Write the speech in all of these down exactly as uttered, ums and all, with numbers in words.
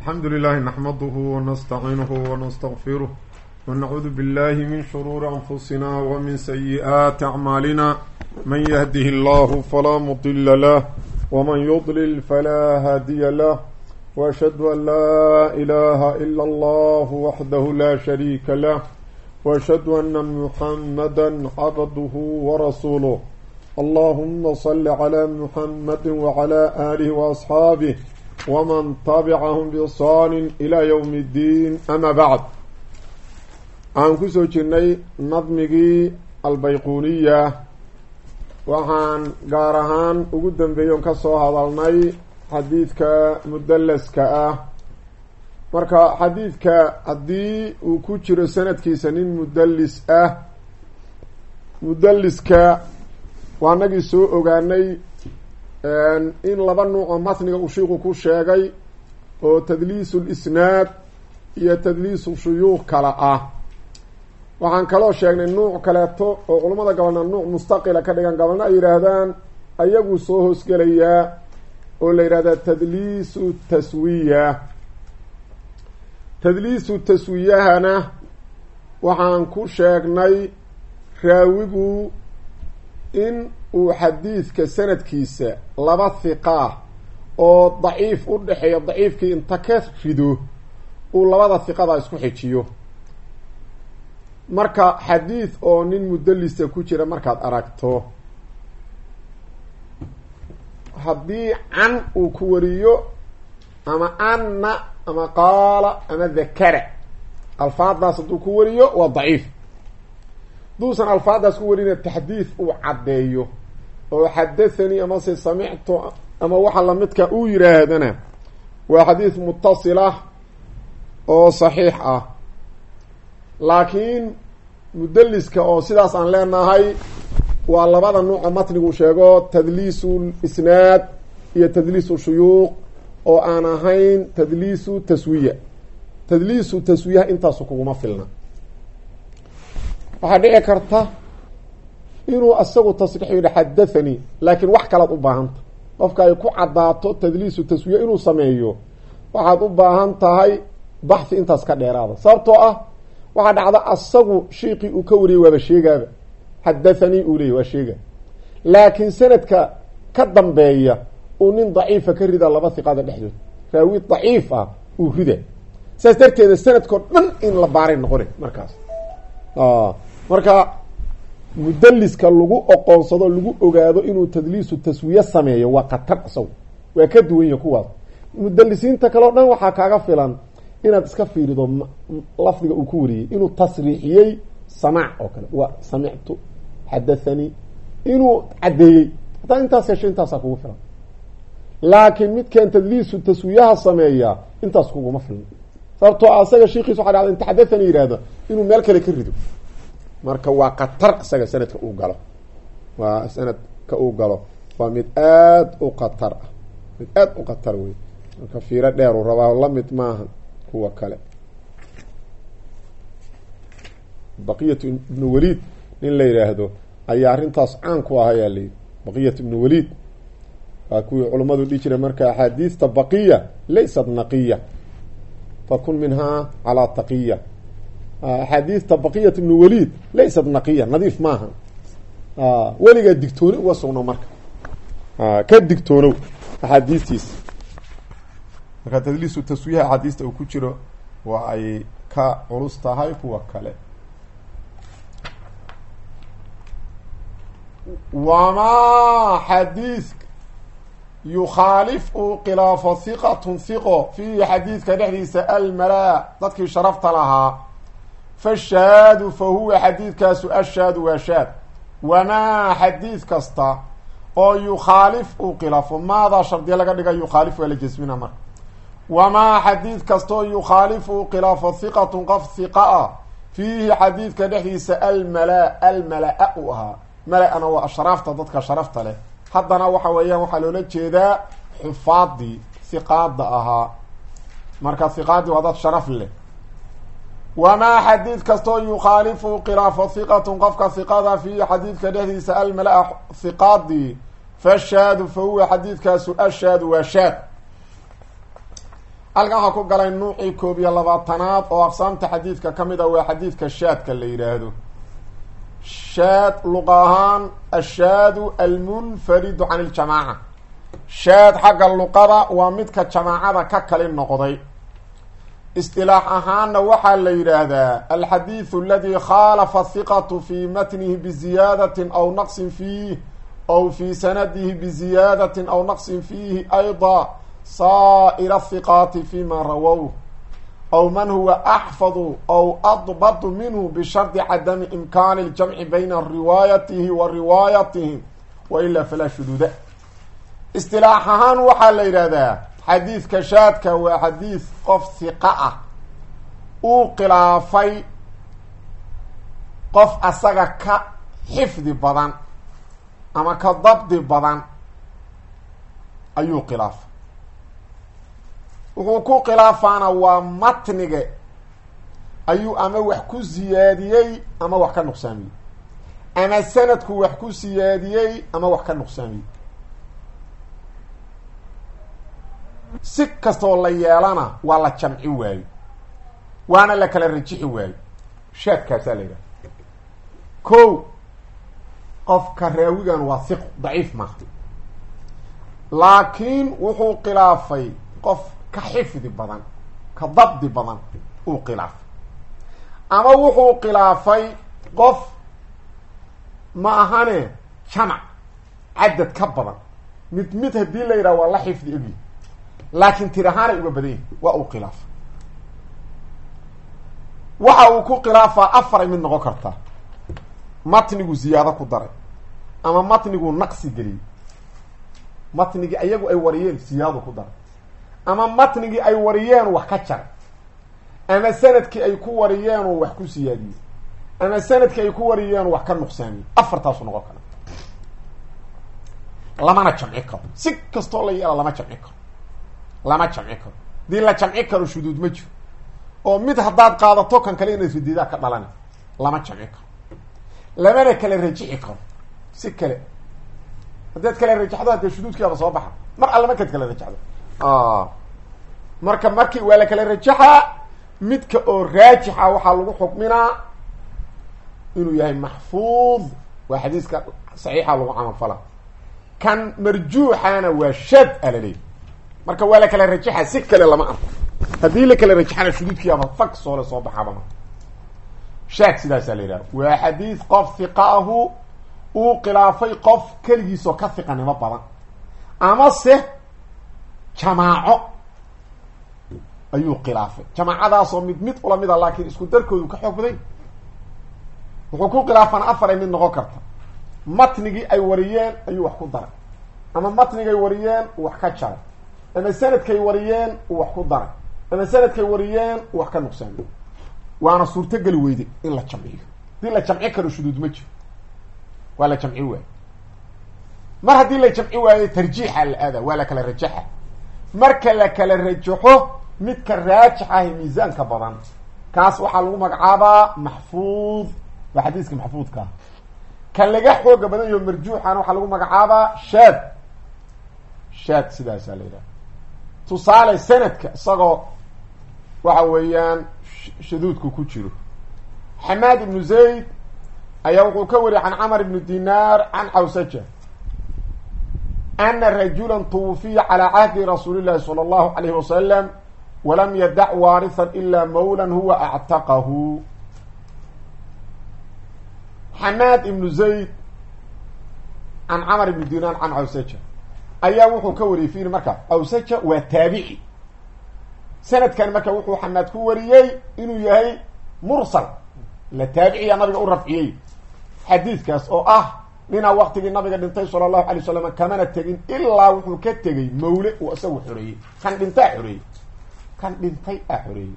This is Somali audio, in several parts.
الحمد لله نحمده ونستعينه ونستغفره ونعوذ بالله من شرور أنفسنا ومن سيئات أعمالنا من يهده الله فلا مضل له ومن يضلل فلا هادي له وأشهد أن لا إله إلا الله وحده لا شريك له وأشهد أن محمدا عبده ورسوله اللهم صل على محمد وعلى آله وأصحابه ومن تبعهم بإحسان إلى يوم الدين أما بعد عن كسو جني نظمي البيقونية وعن قارهان وقدم بيوم كسو هذا الني حديثك مدلسك marka xadiidka haddii uu ku jiro sanadkiisa nin mudallis ah mudalliska waa nagii soo ogaanay in laba nuuc oo matniga uu sheekhu ku sheegay oo tadliisu lisnaad iyo tadliisu shuyuuq kala ah waxaan kaloo sheegnay nuuc kaleeto oo culamada gabalna nuuc mustaqila ka dhigan gabalna ay yidhaahdaan ayagu soo hoosgelayaa oo la yidhahdaa tadliisu taswiya tadliisu taswiyahana waxaan ku sheegnay raawigu in uu xadiidka sanadkiisa laba hiqaa oo daciif u dhexeeya daciifkii inta ka rido uu labada hiqada isku xijiyo marka xadiid oo nin mudallisa ku jira markaad aragto haddii can uu ku wariyo ama anna ama qaala ama dakara alfaadaas hadduu ku wariyo waa daciif haduusan alfaadaas ku warina taxdiid uu caddeeyo oo xadathanii ama se samictu ama waxa lamidka uu yiraahdana waa xadiid muttasilah oo saxiix ah laakiin mudalliska oo sidaas aan leenahay waa labada nuuc oo matnigu sheego tadliisu isnaad iyo tadliisu shuyuuq oo aan ahayn tadliisu taswiya tadliisu taswiyaha intaasu kuguma filna waxaa dhici karta inuu asagu tasriix yidhi xadathanii laakiin wax kalaad u baahanta qofka ay ku caddaato tadliisu taswiya inuu sameeyo waxaad u baahan tahay baxhi intaas ka dheeraada sababtoo ah waxaa dhacda asagu shiiqii uu ka wariyay waaba sheegaaba xadathanii uu leeyay waa sheega laakiin sanadka ka dambeeya uu nin daciifa ka rida laba hiqada dhexdood raawi daciif ah uu rida saas darteeda sanadkao dhan in la baaray noqona markaas marka mudalliska lagu oqoonsado lagu ogaado inuu tadliisu taswiye sameeyo waa khatar isago waa ka duwan yahi kuwaas mudallisiinta kaleo dhan waxaa kaaga filan inaad iska fiirido lafdiga uu ku wariyey inuu tasriixiyey samaac oo kale waa samictu xadathanii inuu caddeeyey hataa intaas hesho intaasaa kugu filan laakiin midkan tadliisu taswiyaha sameeya intaas kuguma filna sababtoo asaga shiikiis waxa dhacda inta xadathanii yihahdo inuu meel kale ka rido marka waa khatar isaga sanadka uu galo waa sanadka uu galo waa mid aada u khatar ah mid aada u khatar wey marka fiiro dheer uu rabaa la mid maaha kuwa kale baqiyat ibnu waliid nin la yidhaahdo ayaa arrintaas caan ku ah ayaa layidhi baqiyat ibnu waliid waa kuwii culammadu dhihi jira marka axaadiista baqiya laysat naqiya fakun minhaa calaa taqiya axaadiista baqiyat ibnu waliid laysat naqiya nadiif maaha weligaa digtooni uga sugno marka ka digtoonow axaadiistiisa marka tadliisu taswiyaha axaadiista uu ku jiro waa ay ka culus tahay kuwa kale wamaa xadiid yukhaalif uu khilaafo hiqatun hiqo fiihi xadiidka dhexdiisa almalaa dadkii sharafta lahaa fashaadu fa huwa xadiidkaasu ashaadu waa shaad wamaa xadiid kasta oo yukhaalif uu khilaafo maadaa shardiya laga dhiga yukhaalif waa la jasmina marka wamaa xadiid kasta oo yukhaalif uu khilaafo hiqatun qof hiqa ah fiihi xadiidka dhexdiisa almalaa almalaa u ahaa mala-ana waa ashraafta dadka sharafta leh haddana waxa weeyaan waxaa loola jeedaa xufaadii hiqaada ahaa marka hiqaadii waa dad sharaf leh wamaa xadiid kastoo yukhaalifu khilaafo hiqatun qofka hiqada fiihi xadiidka dhexdiisa almala-a hiqaadii fashaadu fa huwa xadiidkaasu ashaadu waa shaad halkan waxaa ku galay nuucii koob iyo labaatanaad oo aqsaamta xadiidka ka mid a waa xadiidka shaadka la yidhaahdo. shaad luqa ahaan ashaadu almunfaridu can iljamaaca. shaad xagga luqada waa midka jamaacada ka kali noqday. istilaax ahaanna waxaa la yidhaahdaa alxadiidu aladi khaalafa hiqatu fii matnihi biziyaadatin aw naqsin fiih aw fii sanadihi biziyaadatin aw naqsin fiihi ayda saa'ira hiqaati fima rawow aw man huwa axfadu aw adbatu minhu bishardi cadami imkaani ljamci bayna riwaayatihi wa riwaayatihim wa ilaa falaa shuduuda. istilaax ahaan waxaa la yidhaahdaa xadiidka shaadka waa xadiid qof hiqa ah uu khilaafay qof asaga ka xifdi badan ama ka dabdi badan ayuu khilaafay. wuxuu ku khilaafaana waa matniga ayuu ama wax ku siyaadiyey ama wax ka nuqsaamiyey, ama sanadku wax ku siyaadiyey ama wax ka nuqsaamiyey. si kastoo la yeelana waa la jamci waayo, waana la kala rajixi waayo. shaadkaasaa la yidhaha. ko qofka raawigan waa hiq daciif maaha, laakiin wuxuu khilaafay qof ka xifdi badan ka dabdi badan uu khilaafay, ama wuxuu khilaafay qof ma ahane jamac cadad ka badan. mid mid haddii la yidhaha waa la xifdi egi, laakiin tir ahaanay uga badan yihin waa uu khilaafay. waxa uu ku khilaafaa afaray mid noqon kartaa: matnigu ziyaado ku daray, ama matnigu naqsi geliyey, matnigii ayagu ay wariyeen siyaado ku daray, ama matnigii ay wariyeen wax ka jaray, ama sanadkii ay ku wariyeen oo wax ku siyaadiyey, ama sanadkii ay ku wariyeen wax ka nuqsaamiyey. afartaasu noqon kara. lamana jamci karo, si kastoo la yeela lama jamci karo lama jamci karo. hadii la jamci karo shuduud ma jiro, oo mid haddaad qaadato kan kale inay ridiidaa ka dhalana. lama jamci karo, lamana kala rajixi karo. si kale haddaad kala rajaxdo haddee shuduudkiiaba soo baxa mar alla markaad kala rajaxdo. marka markii waa la kala rajaxaa, midka oo raajixa waxaa lagu xukminaa inuu yahay maxfuud, waa xadiiska saxiixa lagu camalfala. kan marjuuxana waa shad alaleey. marka waa la kala rajaxa, si kale lama arko. haddii la kala rajaxana shuduudkiiaba fag soole soo baxaba marka. shaad sidaasaa la yidhaha. waa xadiis qof hiqaahu uu khilaafay qof keligiisoo ka hiqanimo badan, ama se jamaaco ayuu khilaafay. jamaacadaasoo mid mid ula mida laakiin isku darkoodu ka xoog baday. wuxuu ku khilaafana afaray mid noqon karta: matnigii ay wariyeen ayuu wax ku daray, ama matnigay wariyeen uu wax ka jaray, ama sanadkay wariyeen uu wax ku daray, ama sanadkay wariyeen uu wax ka nuqsaamiyo. waana suurtogeli weyday in la jamciyo. hadii la jamci karo shuduud ma jiro, waa la jamci waayo. mar haddii la jamci waayo tarjiixa la aada, waa la kala rajaxa. marka la kala rajaxo midka raajix ahi miisaanka badan, kaas waxaa lagu magacaabaa maxfuud, waa xadiiska maxfuudkaa. kan laga xooga badan yaho marjuuxana waxaa lagu magacaabaa shaad. shaad sidaasaa la yidhaha. tusaale sanadka isagoo waxa weeyaan shaduudku ku jiro. xamaad ibnu zayd ayaa wuxuu ka wariyay can camar ibni dinaar can cawsaja ana rajula twufiya calى cahdi rasuuli llahi salى اllahu alayhi wasalam walam yadac waarihan ila mawlan huwa actaqahu. xamaad ibnu zayd can camar ibni dinaar can cawsaja ayaa wuxuu ka wariyey fiiri. marka cawsaja waa taabici. sanadkan marka wuxuu xamaad ku wariyey inuu yahay mursal, la taabiciya nabiga u rafciyey xadiidkaas oo ah ninaa waktigii nabiga dhintay sala allahu alay wasalam kamana tegin ilaa wuxuu ka tegey mawle uu isagu xoreeyey. kan dhintaa xoreeyey kan dhintay a xoreeyey.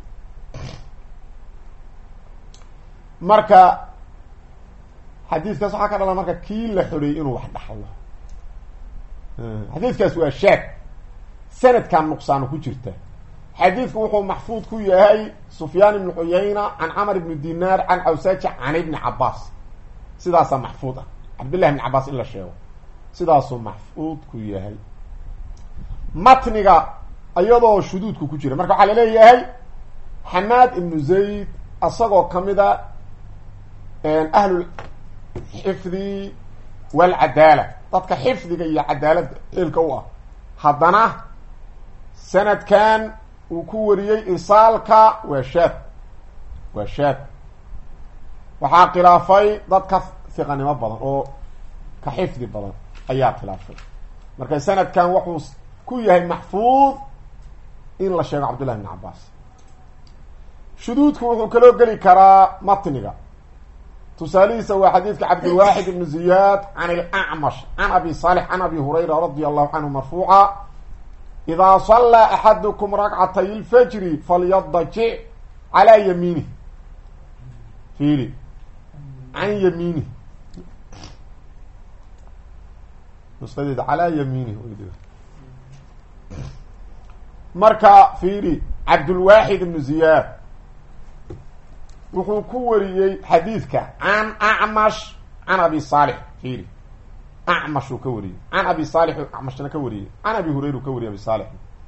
marka xadiidkaas waxaa ka dhalan marka kii la xoreeyey inuu wax dhaxlo. xadiidkaas waa shaad, sanadkan nuqsaano ku jirta. xadiidku wuxuu maxfuud ku yahay sufyaan ibnu xuyayna can camar ibni dinaar can cawsaja can ibni cabaas. sidaasaa maxfuud ah. cabdillahi ibni cabaas in la sheego sidaasuu maxfuud ku yahay. matniga iyadoo shuduudku ku jira marka waxaa laleeyahay xamaad ibnu zayd asagoo kamida ahlul xifdi walcadaala dadka xifdiga iyo cadaaladda eelka u ah haddana sanadkan uu ku wariyey irsaalka waa shaad waa shaad waxaa khilaafay dad ka hiqanimo badan oo ka xifdi badan ayaa khilaafay marka sanadkan wuxuu ku yahay maxfuud in la sheego cabdullahi bn cabaas shuduudku wuxuu kaloo geli karaa matniga tusaalihiisa waa xadiidka cabdilwaaxid ibnu ziyaad can ilacmash can abi saalix can abi hurayra radia allahu canhu marfuuca idaa sallaa axadukum rakcatay lfajri falyadajic calaa yamiinih fiili can yamiinih nusqadeeda calaa yamiinih marka fiiri cabdulwaaxid ibnu ziyaad wuxuu ku wariyey xadiidka can acmash can abi saalix fiiri acmash uu ka wariyey can abi saalix acmashna ka wariyey can abi hurayra uu ka wariyey abi saalix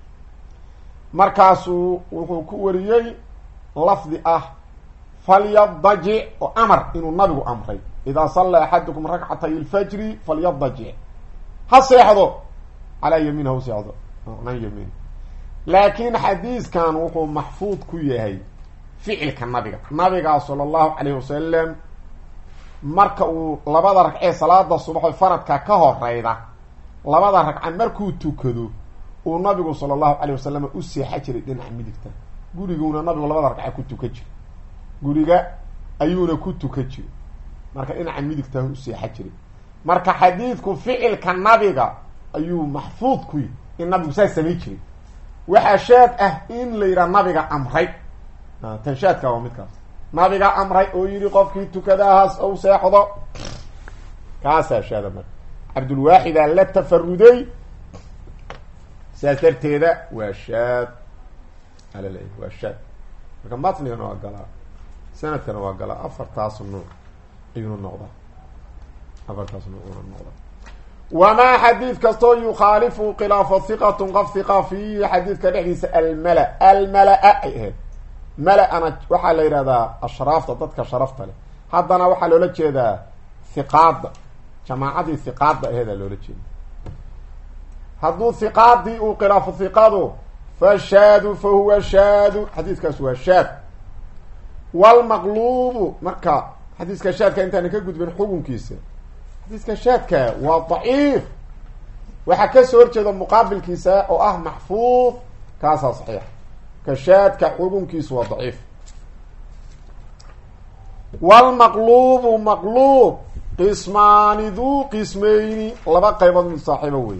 markaasuu wuxuu ku wariyey lafdi ah falyadajic oo amar inuu nabigu amray idaa sallaa axadukum rakcatay lfajri falyadajic ha seexdo calaa yamiin ha u seexdo can yamiin laakiin xadiiskan wuxuu maxfuud ku yahay ficilka nabiga nabiga sala allahu calayhi wasalam marka uu labada ragcee salaada subaxo faradka ka horeyda labada ragca markuu tukado uu nabigu sala allahu calayh wasalam u seexa jiray dhinaca midigta guriguuna nabigu labada ragca ku tuka jiray guriga ayuuna ku tuka jiray marka dhinaca midigta u seexa jiray marka xadiidku ficilka nabiga ayuu maxfuud ku yahy in nabigu saa samay jiray waxaa shaad ah in la yidhaha nabiga amray tanshaadka waa midkaas nabiga amray oo yidhi qofkii tukadahaas ou seexdo kaasaa shaada marka cabdulwaaxidaa la tafaruday saas darteeda waa shaad alaleeyahy waa shaad marka matnigana waa galaa sanadkana waa galaa afartaas nuuc ayuuna noqdaa afartaas nuuc una noqdaa wamaa xadiid kastoo yukhaalifu khilaafo hiqatun qof hiqa fiihi xadiidka dhexdiisa almala almala-a ay ahayd mala-ana waxaa la yidhahdaa ashraafta dadka sharafta leh haddana waxaa loola jeedaa hiqaada jamaacadii hiqaada aheedaa loola jeeda hadduu hiqaadii uu khilaafo hiqadu fa shaadu fa huwa shaadu xadiiskaas waa shaad walmaqluubu marka xadiiska shaadka intaana ka gudbin xukunkiisa xadiiska shaadka waa daciif waxaa kasoo horjeeda muqaabilkiisa oo ah maxfuud kaasaa saxiix ka shaadka xukunkiisu waa daciif walmaqluubu maqluub qismaani duu qismayni laba qaybood mid saaxiibo wey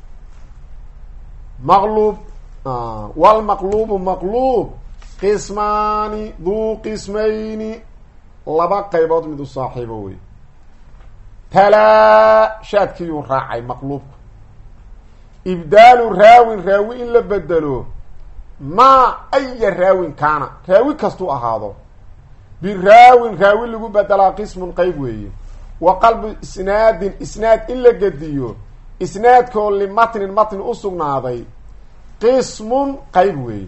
maqluub walmaqluubu maqluub qismaani duu qismayni laba qaybood mid u saaxiibo wey talaa shaadkiiyuu raacay maqluubka ibdaalu raawin raawi in la bedelo maa aya raawin kaana raawi kastuu ahaado biraawin raawi lagu bedelaa qismun qeyb weeye wa qalbu isnaadin isnaad in la gediyo isnaadkoo limatnin matni u sugnaaday qismun qeyb weeye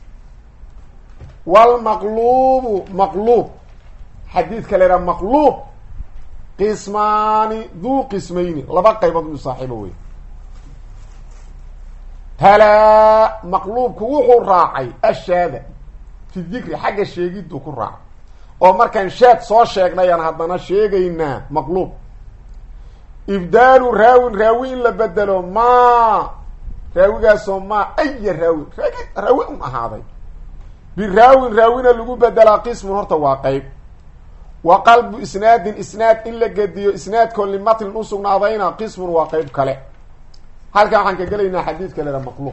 walmaqluubu maqluub xadiidka la yidhaha maqluub qismaani duu qismayni laba qaybood mid saaxiibo wey talaa maqluubku wuxuu raacay ashaada fi dikri xagga sheegiddu ku raacay oo markaan shaad soo sheegnayaan haddana sheegaynaa maqluub ibdaalu raawin raawi in la bedelo maa raawigaasoo maa aya raawin raagi raawi un ahaaday biraawin raawina lagu bedelaa qismun horta waa qeyb wa qalbu isnaadin isnaad in la gediyo isnaadkoo limatnin u sugnaadayna qismun waa qeyb kale halkan waxaan ka gelaynaa xadiidka la yihahdo maqluub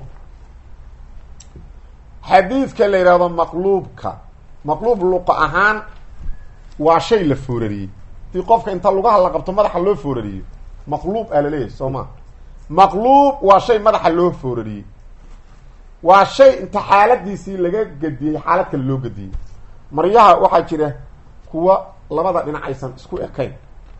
xadiidka la yidhahdo maqluubka maqluub luqa ahaan waa shay la foorariyey dii qofka inta lugaha la qabto madaxa loo foorariyo maqluub aa laleeyahay soo ma maqluub waa shay madaxa loo foorariyey waa shay inta xaaladiisii laga gediyey xaalad kale loo gediyey maryaha waxaa jira kuwa labada dhinac aysan isku ekayn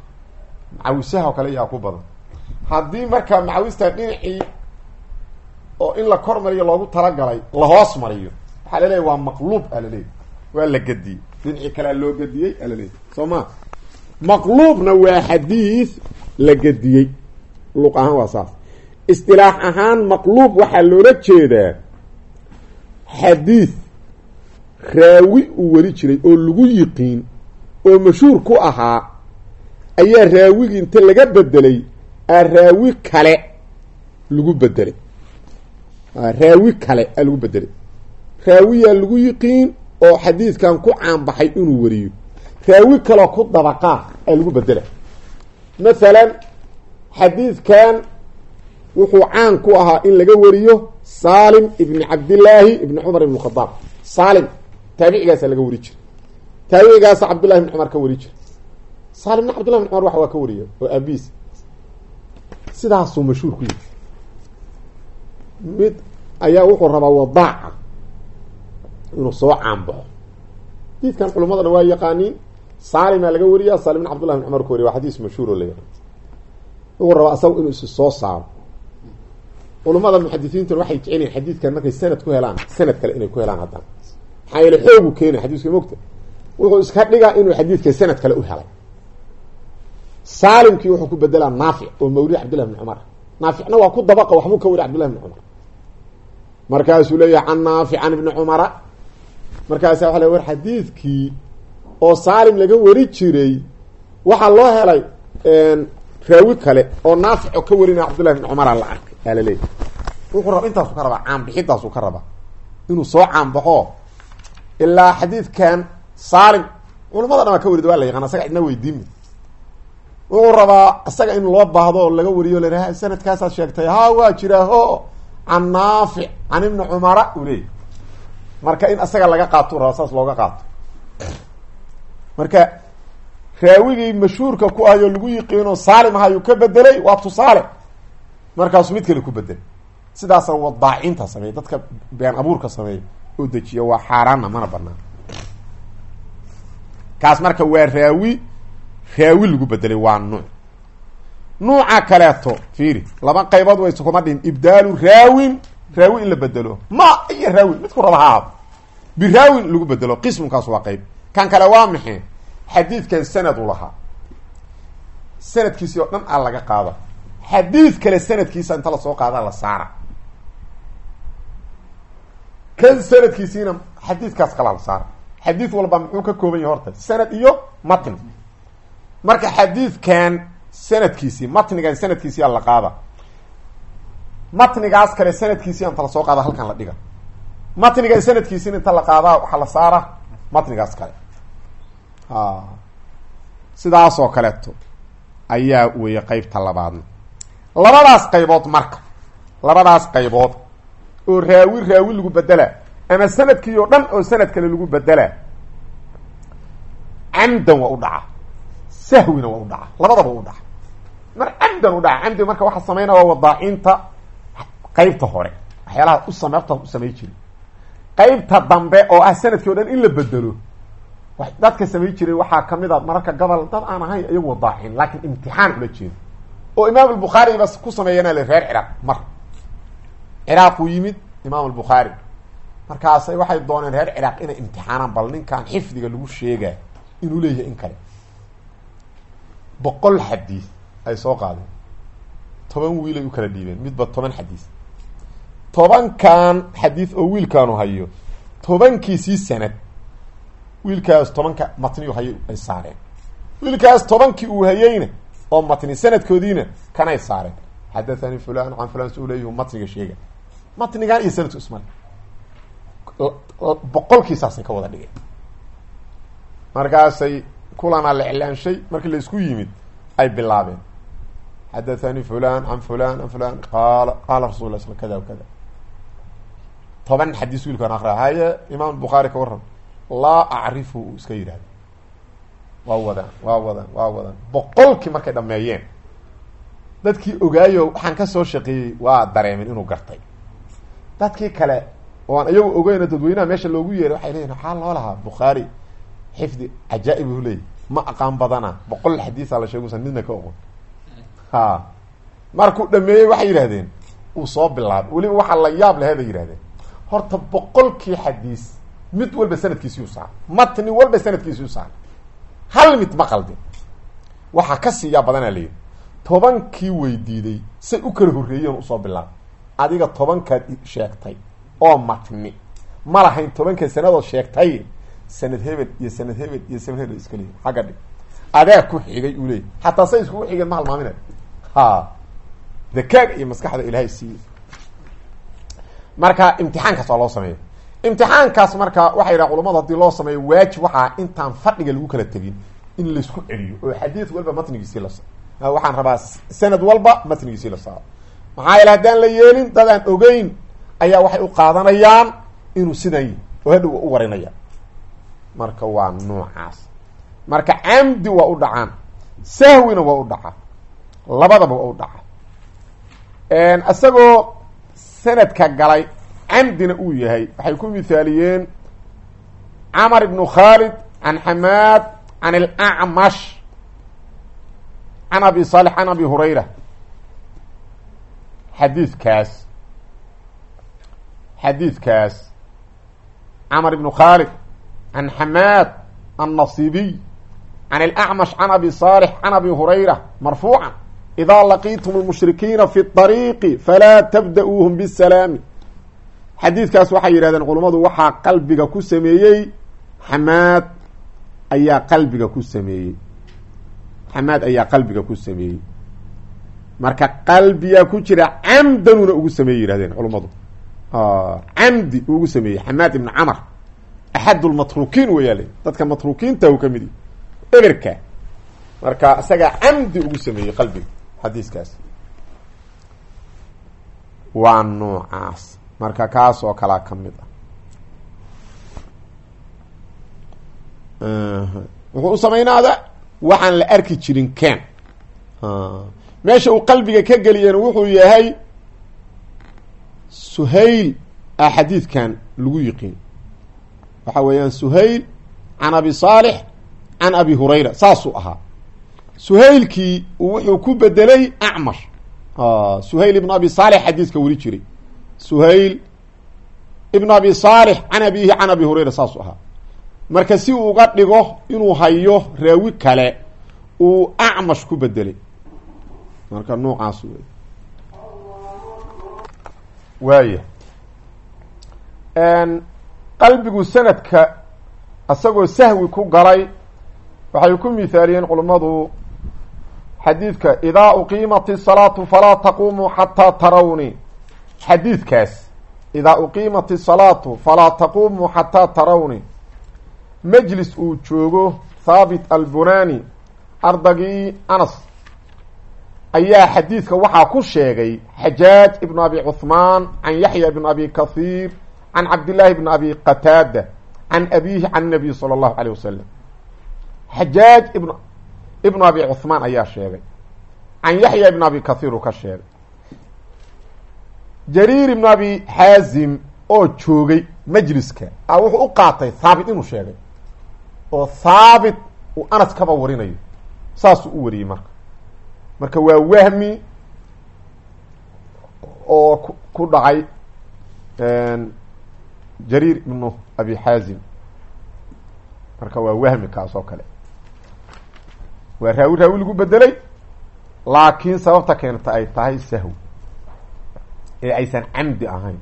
macawisaha oo kale ayaa ku badan haddii markaa macawista dhinacii oo in la kor mariyo loogu talagalay la hoos mariyo waxaa la leeyahy waa maqluub aa la leeyahy waa la gediyey dhinacii kalea loo gediyey aa la leeyahy soo ma maqluubna waa xadiis la gediyey luq ahaan waa saas istilaax ahaan maqluub waxaa loola jeedaa xadiis raawi uu weli jiray oo lagu yiqiin oo mashhuur ku ahaa ayaa raawigii inta laga bedelay aa raawi kale lagu bedelay raawi kale aa lagu bedelay raawiyaa lagu yiqiin oo xadiidkan ku caanbaxay inuu wariyo raawi kaloo ku dabaqaa aa lagu bedela masalan xadiidkan wuxuu caan ku ahaa in laga wariyo salim ibni cabdillaahi ibni cumar ibn khadaab salim taabicigaasaa laga wari jira taabicigaasa cabdullahi ibn cumar ka wari jira salimna cabdullahi ibn cumar wax waa ka wariya oo aabiis sidaasuu mashhuur ku yihi mid ayaa wuxuu rabaa wadaaca inuu soo caanbaxo xadiidkan culimadana waa yaqaaniin salimaa laga wariya salimna cabdullahi ibn cumar ka wariya waa xadiis mashhuur oo la yaqaan wuxuu rabaa asaga inuu isi soo saaro culamada muxadisiintuna waxay jecelyihin xadiidkan markay sanad ku helaan sanad kale inay ku helaan haddana maxaa yeele xoogu keenay xadiiska mogta wuxuu iska dhigaa inuu xadiidka sanad kale u helay saalimkii wuxuu ku bedelaa naafic oo mawri cabdillahi bn cumar naaficna waa ku dabaqa waxbuu ka wari cabdillahi bni cumar markaasuu leeyahay can naafic can ibni cumara markaasa waa le war xadiidkii oo saalim laga wari jiray waxaa loo helay raawi kale oo naafic oo ka warinaya cabdullahi bni cumara la arkay aa laleeyahy wuxuu raba intaasu ka rabaa caanbixidaasu ka rabaa inuu soo caanbaxo ilaa xadiidkan saalim culamada dhan waa ka warida waa la yaqaan asaga cidna weydiimi wuxuu rabaa isaga in loo baahdo oo laga wariyo la sanadkaasaad sheegtay ha waa jiraa ho can naafic can ibni cumara uu leeyay marka in isaga laga qaato raba saas looga qaato marka raawigii mashhuurka ku ahayoo lagu yiqiino saalim ahayuu ka bedelay waa tusaale markaasuu mid kale ku bedelay sidaasa wadaacinta sameeya dadka been abuurka sameeya oo dejiya waa xaaraanna mana banaan kaas marka waa raawi raawi lagu bedelay waa nuuc nuuca kaleeto fiiri laba qaybood way iskuma dhihin ibdaalu raawin raawi in la bedelo ma iyo raawi midku raba ha ahaado biraawin lagu bedelo qismkaas waa qayb kan kale waa maxay xadiidkan sanad u lahaa sanadkiisii oo dhan aa laga qaada xadiid kale sanadkiisa inta lasoo qaadaa la saara kan sanadkiisiina xadiidkaas kalaa la saara xadiid walba muxuu ka kooban yahay horta sanad iyo matn marka xadiidkan sanadkiisii matnigan sanadkiisiyaa la qaada matnigaas kale sanadkiisii inta lasoo qaada halkan la dhiga matnigan sanadkiisiina inta la qaadaa waxaa la saara matnigaas kale sidaas oo kaleeto ayaa weeye qeybta labaadna labadaas qaybood marka labadaas qaybood oo raawi raawi lagu bedelaa ama sanadkii oo dhan oo sanad kale lagu bedelaa camdan waa u dhaca sahwina waa u dhaca labadaba u dhaca mar camdan u dhaca camdi marka waxaa sameynaya waa wadaacinta qeybta hore waxyaalaha u sameebta u samey jiri qeybta dambe oo ah sanadkii o dhan in la bedelo dadka samey jiray waxaa kamid a mararka gobol dad aan ahayn iyagu wadaacin laakiin imtixaan ula jeedo oo imaam albukhaari bas ku sameeyana le reer ciraaq mar ciraaq uu yimid imaam albukhaari markaasay waxay dooneen reer ciraaq inay imtixaanaan bal ninkan xifdiga lagu sheegaa inuu leeyahay in kale boqol xadiis ay soo qaadeen toban wiilay u kala dhiibeen midba toban xadiis tobankan xadiis oo wiilkaanu hayo tobankiisii sanad wiilkaas tobanka matniyu hayay ay saareen wiilkaas tobankii uu hayeyna oo matni sanadkoodiina kanay saareen xadathani fulan can fulan su leeyahu matniga sheega matnigan iyo sanadku ismal boqolkiisaasay ka wada dhigeen markaasay kulana la iclaanshay markii la isku yimid ay bilaabeen xadathani fulan can fulan can fulan qaala qaala rasul la sl kada kada toban xadiis wiilkaan akriya haye imaam bukhaari ka warram laa acrifu uu iska yidhahda waa wadaan waa wadaan waa wadaan boqolkii markay dhameeyeen dadkii ogaayo waxaan ka soo shaqeeyey waa dareemen inuu gartay dadkii kale oo aan iyagu ogeyna dadweynaha meesha loogu yeeray waxay leeyihin waxaa loo lahaa bukhaari xifdi cajaa'ib u leeyahy ma aqaan badana boqol xadiisa la sheegusan midna ka oqon ha markuu dhameeyey waxay yidhahdeen uu soo bilaabay weliba waxaa la yaab laheeda yidhahdeen horta boqolkii xadiis mid walba sanadkiisii u saaray matni walba sanadkiisii u saaray hal mid ma qaldin waxaa ka siiyaa badanaa layidhi tobankii weydiiday say u kala horreeyeen usoo bilaabay adiga tobankaad sheegtay oo matni ma lahayn tobanka sanadood sheegtay sanad hebel iyo sanad hebel iyo sanad hebel iska leeyahy xagga dhig adaa ku xigay uu leeyay xataa say iskugu xigeen ma halmaaminay ha dakaaga iyo maskaxda ilaahay siiyey marka imtixaankaas waa loo sameeya imtixaankaas marka waxay yidhaha culamadu hadii loo sameeyo waajib waxaa intaan fadhiga lagu kala tegin in laisku celiyo oo xadiid walba matnigiisii la saaro waxaan rabaa sanad walba matnigiisii la saaro maxaa yeele haddaan la yeelin dad aan ogeyn ayaa waxay u qaadanayaan inuu sidan yahy oo hadhow u warinaya marka waa noocaas marka camdi waa u dhacaan sahwina waa u dhacaa labadaba waa u dhacaa isagoo sanadka galay camdina uu yahay waxay ku mithaaliyeen camar ibnu khaalid can xamaad can alacmash can abi saalix can abi hurayra xadiidkaas xadiidkaas camar ibnu khaalid can xamaad annasibiy can alacmash can abi saalix can abi hurayra marfuucan idaa laqiitum lmushrikiina fi طariiqi falaa tabda-uuhum bisalaami xadiidkaas waxay yidhahdeen culummadu waxaa qalbiga ku sameeyey xamaad ayaa qalbiga ku sameeyey xamaad ayaa qalbiga ku sameeyey marka qalbiyaa ku jira camdanuna ugu sameeyey yihahdeen culummadu camdi ugu sameeyey xamaad ibn camar axad lmatrukiin wayaale dadka matrukiinta u ka mid eberka marka isagaa camdi ugu sameeyey qalbiga xadiiskaas waa noocaas marka kaas oo kalaa ka mid ah wuxuu u samaynaada waxaan la arki jirin ken meesha uu qalbiga ka geliyeen wuxuu yahay suhayl a xadiidkan lagu yiqiin waxa weeyaan suhayl can abi saalix can abi hurayra saasuu ahaa suhaylkii wuxuu ku bedelay acmash suhayl ibn abi saalix xadiiska weli jiray suhayl ibn abi saalix can abihi can abi hurayra saasuu ahaa marka si uu uga dhigo inuu hayo raawi kale uu acmash ku bedelay marka noocaas wey waaya qalbigu sanadka isagoo sahwi ku galay waxay ku mithaaliyeen culummadu xadiidka idaa uqiimat الsalaatu falaa taqumuu xataa tarawni xadiidkaas idaa uqiimat الsalaatu falaa taqumuu xataa tarawni majlis uu joogo thaabit albunani ardagii anas ayaa xadiidka waxaa ku sheegay xajaaj ibn abi cuثmaan can yaxya ibn abi kahiir can cabdillaahi ibn abi qataada can abihi can nabiy salى اllahu alيه wasalam xajaaj ibn ibn abi cuثmaan ayaa sheegay can yaxya ibn abi kahiir uu ka sheegay jariir ibn abi xaazim oo joogay majliska a wuxuu u qaatay thaabit inuu sheegay oo thaabit uu anas kaba warinayo saasuu u wariyey marka marka waa wahmi oo ku dhacay jariir ibnu abi xaazim marka waa wahmi kaas oo kale waa raawi raawi lagu bedelay laakiin sababta keenta ay tahay sahw ee aysan camdi ahayn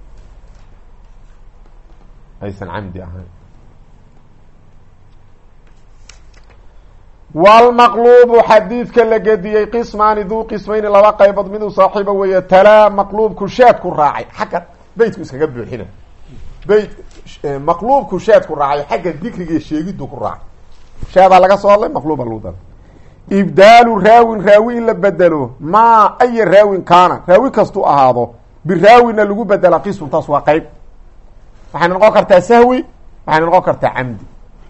aysan camdi ahayn wlmaqlubu xadiidka la gediyey qismaani duu qismayni laba qaybood miduu saaxiiba weeye talaa maqluubku shaadku raacay xagga beytku iskaga buuxina beyt maqluubku shaadku raacay xagga dikriga sheegiddu ku raacay shaadaa laga soo hadlay maqluuba lagu dara ibdaalu raawin raawi in la bedelo maa aya raawin kaana raawi kastuu ahaado biraawina lagu bedela qism taas waa qeyb waxayna noqon kartaa sahwi waxayna noqon kartaa camdi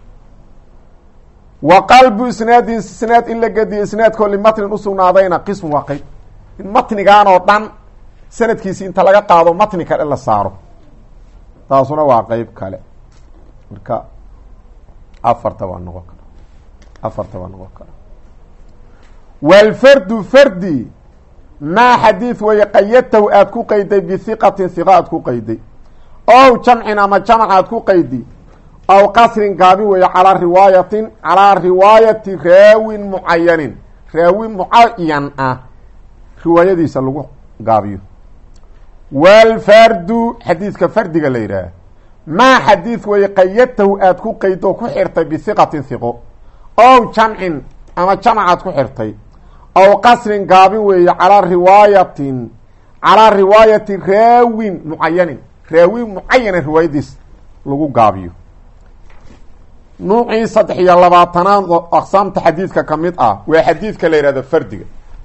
wa qalbu isnaadin isnaad in la gediyo isnaadkoo limatnin usugnaadayna qism waa qeyb in matnigaan oo dhan sanadkiisi inta laga qaado matni kale la saaro taasuna waa qeyb kale marka afarta waa noqon kara afarta waa noqon kara walfardu fardi maa xadiid weeye qayadtahu aad ku qayday bihiqatin hiqa aad ku qayday ow jamcin ama jamc aad ku qaydi aw qasrin gaabi weeye calaa riwaayatin calaa riwaayati raawin mucayanin raawi mucayan ah riwaayadiisa lagu gaabiyo. walfardu xadiidka fardiga la yidhaah maa xadiid weeye qayadtahu aad ku qaydo ku xirtay bihiqatin hiqo ow jamcin ama jamc aad ku xirtay aw qasrin gaabin weeye calaa riwaayatin calaa riwaayati raawin mucayanin raawi mucayana riwaayadiis lagu gaabiyo. nuucii saddex iyo labaatanaad oo aqsaamta xadiidka ka mid ah waa xadiidka la yihahdo fardiga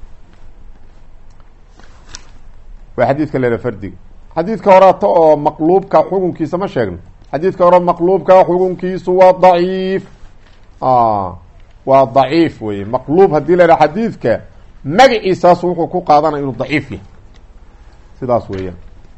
waa xadiidka la yihahdo fardiga xadiidka horeeto oo maqluubka xukunkiisa ma sheegno xadiidka hore maqluubka xukunkiisu waa daciif waa daciif weye maqluub haddii la yidhaha xadiidka magaciisaas wuxuu ku qaadanaya inuu daciif yahay sidaas weeyaan.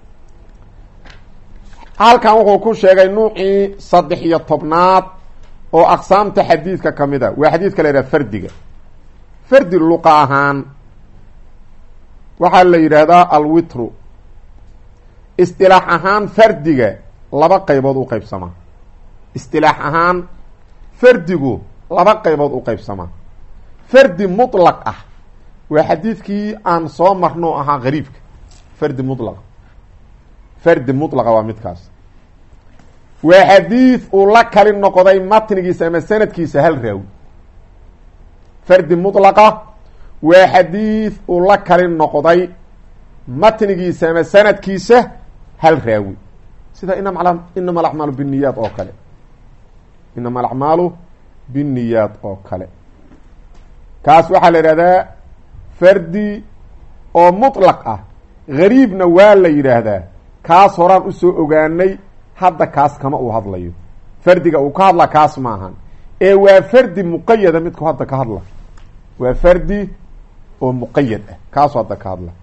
halkan wuxuu ku sheegay nuucii saddex iyo tobnaad oo aqsaamta xadiidka ka mid a waa xadiidka la yidhaha fardiga. fardi luqa ahaan waxaa la yidhaahdaa alwitru. istilaax ahaan fardiga laba qaybood u qeybsamaa. istilaax ahaan fardigu laba qaybood u qeybsamaa. fardi mutlaq ah waa xadiidkii aan soo marno ahaa gariibka. fardi mulaqa fardi mutlaqa waa midkaas. waa xadiid uu la kali noqday matnigiisa ama sanadkiisa hal raawi. fardi mutlaqa waa xadiid uu la kali noqday matnigiisa ama sanadkiisa hal raawi sida inama inama alacmaalu binniyaat oo kale inama alacmaalu binniyaat oo kale kaas waxaa la yidhahdaa fardi oo mutlaq ah. gariibna waa la yidhaahdaa kaas horaan usoo ogaanay hadda kaas kama uu hadlayo. fardiga uu ka hadla kaas maahan ee waa fardi muqayada midku hadda ka hadla waa fardi oo muqayad ah kaasoo hadda ka hadla.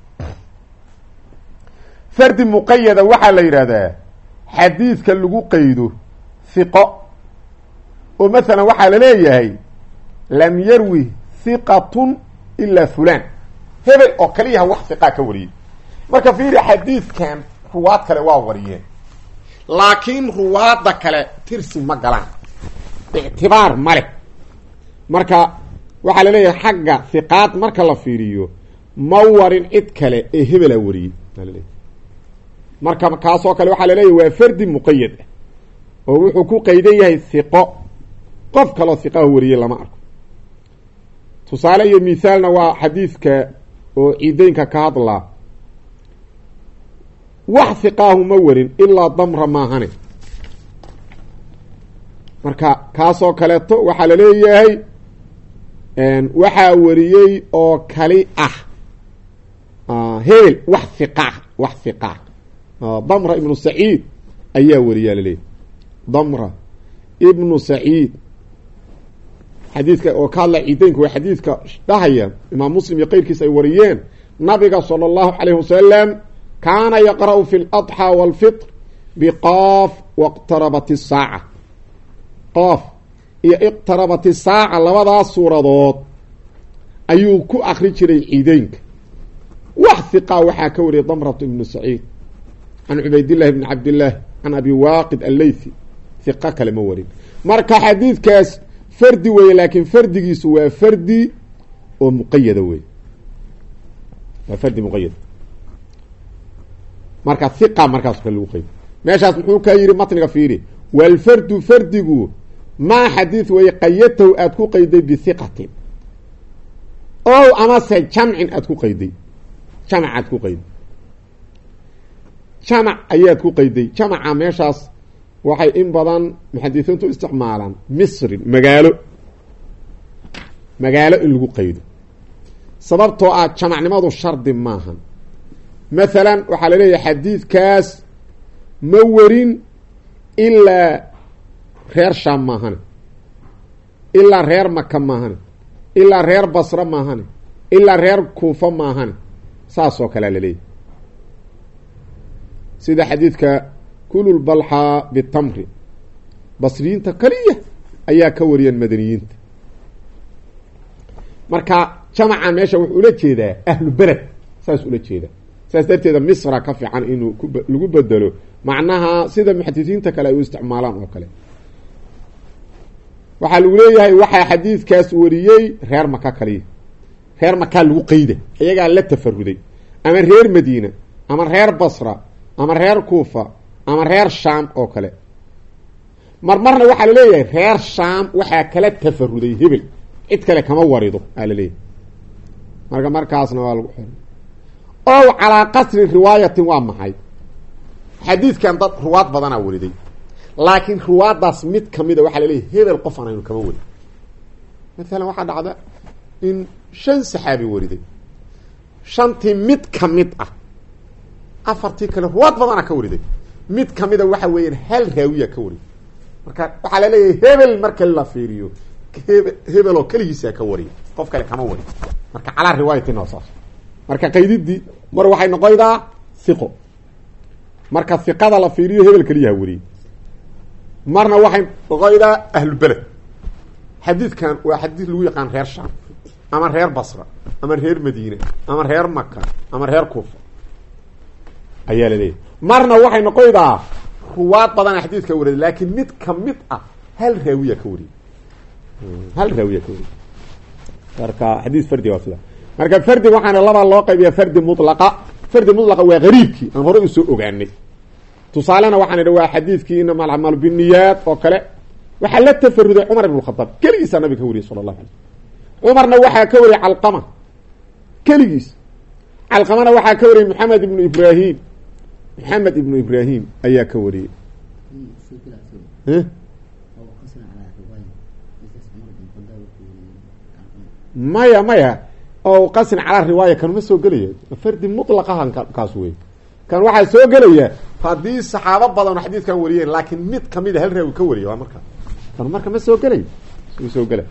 fardi muqayada waxaa la yidhaahdaa xadiidka lagu qaydo hiqo oo masalan waxaa la leeyahay lam yarwi hiqatun ilaa fulan hebel oo kaliyaha wax hiqaa ka wariyey. marka fiiri xadiidkan ruwaad kale waa wariyeen laakiin ruwaadda kale tirsi ma galaan ictibaar ma leh. marka waxaa la leeyahay xagga hiqaad marka la fiiriyo ma warin cid kale ee hebela wariyey alaleeyahy. marka kaasoo kale waxaa laleeyahy waa fardi muqayad ah oo wuxuu ku qaydan yahay hiqo qof kaloo hiqaha wariyey lama arko. tusaale iyo mithaalna waa xadiidka oo ciideynka ka hadlaa wax hiqaahu ma warin ilaa damra maahane. marka kaasoo kaleeto waxaa la leeyahay waxaa wariyey oo kali ah hebel wax hiqaa wax hiqaa damra ibnu saciid ayaa wariyaa laleeyahy. damra ibnu saciid xadiidka oo ka hadla ciideynka waa xadiidka dhahaya imaam muslim iyo keyrkiis ay wariyeen nabiga sala allahu calayhi wasalam kaana yaqra'u fi ladxى wاlfitr biqaaf wاqtarabat الsaaca. qaaf iyo iqtarabat isaaca labadaas suuradood ayuu ku akri jiray ciideynka. wax hiqaa waxaa ka wariyay damratu ibnu saciid can cubaydillahi bni cabdillaah can abi waaqid alleythi. hiqo kale ma warin. marka xadiidkaas fardi weeye laakiin fardigiisu waa fardi oo muqayada wey waa fardi muqayad. marka hiqa markaas kale lagu qayb meeshaas muxuu ka yidhi matniga fiiri walfardu fardigu maa xadiid weeye qayadtahu aada ku qayday bihiqatin ow amase jamcin aada ku qayday jamc aad ku qayday jamac ayaad ku qayday jamaca meeshaas waxay in badan muxadisiintu isticmaalaan misrin magaalo magaalo in lagu qaydo sababtoo ah jamacnimadu shardi maahan. maalan waxaa la leeyahay xadiidkaas ma warin ilaa reer shaam maahane ilaa reer maka maahane ilaa reer basre maahane ilaa reer kuufa maahane saasoo kalea laleeyahy sida xadiidka kulu lbalxaa bitamri basriyiinta kaliya ayaa ka wariyeen madaniyiinta. marka jamaca meesha wuxuu ula jeedaa ahlu beled saas ula jeeda saas darteeda misra ka fiican inuu ku lagu bedelo macnaha sida muxadisiinta kale ay u isticmaalaan oo kale waxaa lagu leeyahay waxaa xadiidkaas wariyey reer maka kaliya reer makaa lagu qeyda iyagaa la tafaruday ama reer madiina ama reer basra ama reer kuufa ama reer shaam oo kale mar marna waxaa laleeyahay reer shaam waxaa kala tafaruday hebel cid kale kama warido aa laleeyahay marka markaasna waa lagu xor ow calaa qasri riwaayatin waa maxay xadiidkan dad ruwaad badanaa wariday laakiin ruwaadaas mid kamida waxaa laleeyahay hebel qof aan aynu kama warin maalan waxaa dhacda in shan saxaabi wariday shantii mid kamid ah afartii kale ruwaad badanaa ka wariday mid kamida waxa weeyaan hal raawiya ka wariy marka waxaa laleeyahay hebel marka la fiiriyo hebel hebel oo keligiisa ka wariy qof kale kama wari marka calaa riwaayatin oo saas marka qaydidii mar waxay noqoydaa hiqo marka hiqada la fiiriyo hebel keliyaha wariyey marna waxay noqoydaa ahlubeled xadiidkan waa xadiid lagu yaqaan reer shaam ama reer basra ama reer madiina ama reer maka ama reer kuufa ayaa laleeyahay marna waxay noqoydaa ruwaad badana xadiidka wariyay laakiin mid kamid ah hal raawiya ka wariyey hal raawiya ka wariyey marka xadiis fardi waa sida marka fardi waxaana laba loo qaybiya fardi mutlaqa fardi mutlaqa waa gariibkii aan hore usoo ogaanay tusaalena waxaan idhi waa xadiidkii inama alacmaalu binniyaat oo kale waxaa la tafaruday cumar ibn khadaab keligiisaa nabiga ka wariyay sala allahu alay cumarna waxaa ka wariyay calqama keligiis calqamana waxaa ka wariyay maxamed ibnu ibraahim maxamed ibnu ibraahim ayaa ka wariyey maya maya oo qasin calaa riwaaya kan ma soo gelaya fardi mutlaqahan kaas wey kan waxaa soo gelaya haddii saxaabo badan xadiidkan wariyeen laakiin mid kamida hal raawi ka wariya waa marka kan marka ma soo gelay suu soo gela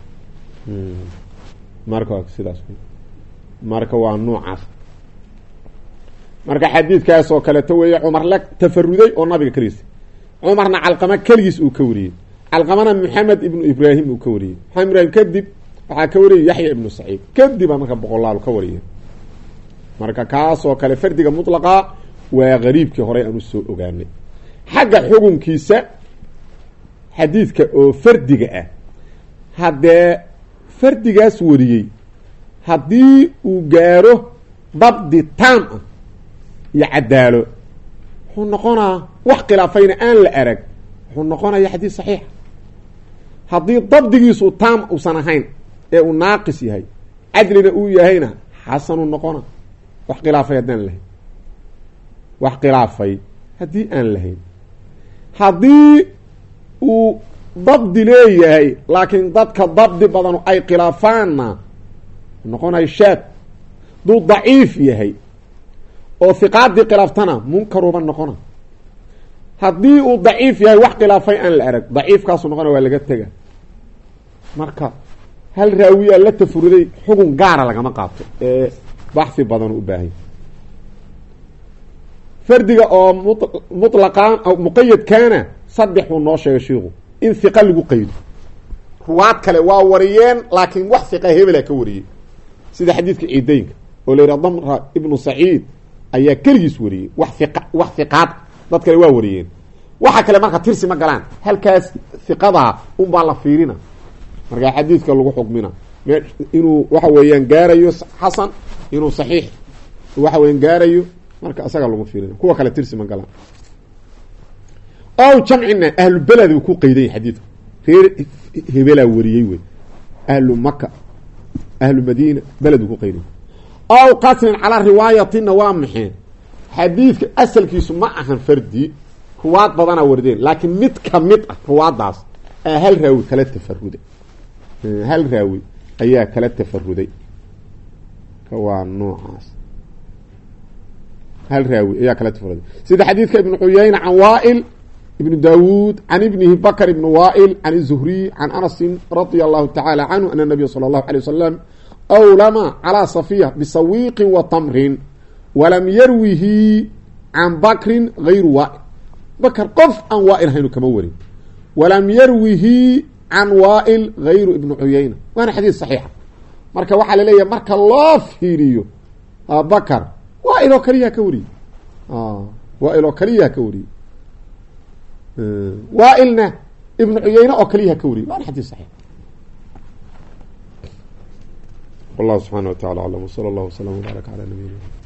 marka sidaas marka waa noocaas marka xadiidkaas oo kaleeto weeye cumar la tafaruday oo nabiga keligiis cumarna calqama keligiis uu ka wariyey calqamana maxamed ibnu ibraahim uu ka wariyey maxamed ibraahim kadib waxaa ka wariyay yaxya ibnu saciid kadibaa marka boqolaal ka wariyay marka kaas oo kale fardiga mutlaqa waa gariibkii horey aan usoo ogaanay xagga xukunkiisa xadiidka oo fardiga ah haddee fardigaas wariyey haddii uu gaaro dabdi taam ah iyo cadaalo wuxuu noqonaa wax khilaafayna aan la arag wuxuu noqonaya xadiis saxiixa haddii dabdigiisu taam uusan ahayn ee uu naaqis yahay cadlina uu yahayna xasanu noqona wax khilaafay haddaan lahayn wax khilaafay haddii aan lahayn haddii uu dabdi leeyahay laakiin dadka dabdi badanu ay khilaafaanna noqonayo shaad hadduu daciif yahay oo hiqaadii khilaaftana munkaruba noqona haddii uu daciif yahay wax khilaafay aan la arag daciifkaasu noqona waa laga tega marka hal raawiyaa la tafuruday xugun gaara lagama qaato ee baxsi badan u baahay fardiga oo mutlaqaan muqayadkaana saddex uu noo sheegay shiiku in hiqa lagu qaydo ruwaad kale waa wariyeen laakiin wax hiqa hebela ka wariyey sida xadiidka ciideynka oo la yidhaha damra ibnu saciid ayaa keligiis wariyey wax hiqa wax hiqaad dad kale waa wariyeen waxa kale marka tirsi ma galaan halkaas hiqadaa unbaa la fiirina markaa xadiidka lagu xukmina inuu waxa weeyaan gaarayo xasan inuu saxiix waxa weeyaan gaarayo marka isaga lagu fiirina kuwa kale tirsi ma galaan ow jamcina ahlu beled ku qeyday xadiidku reer hebelaa wariyey wey ahlu maka ahlu madiina beled ku qeyday ow qasrin calaa riwaayatina waa maxay xadiidka asalkiisu ma ahan fardi ruwaad badanaa warideen laakiin mid ka mid ah ruwaadaas aa hal raawi kala tafaruday hal raawi ayaa kala tafaruday ka waa noocaas hal raawi ayaa kala tafaruday sida xadiidka ibnu cuyayna can waail ibnu daawuud can ibnihi bakr ibn waail can zuhriy can anasin radia allahu tacaala canhu ana nabiya sala allahu alay wasalam awlama calaa safiya bisawiiqin wa tamrin walam yarwihi can bakrin gayru waail bakr qof aan waail haynu kama warin walam yarwihi can waail gayru ibnu cuyayna waana xadiis saxiixa marka waxaa laleeyahay marka loo fiiriyo bakar waail oo keliyaha ka wariyey waail oo keliyaha ka wariyey waailna ibnu cuyeyne oo keliyaha ka wariyey waana xadiis saxiix wallahu subxana wa tacala aclam wsala allahu waslama wbaaraka cala nabiyina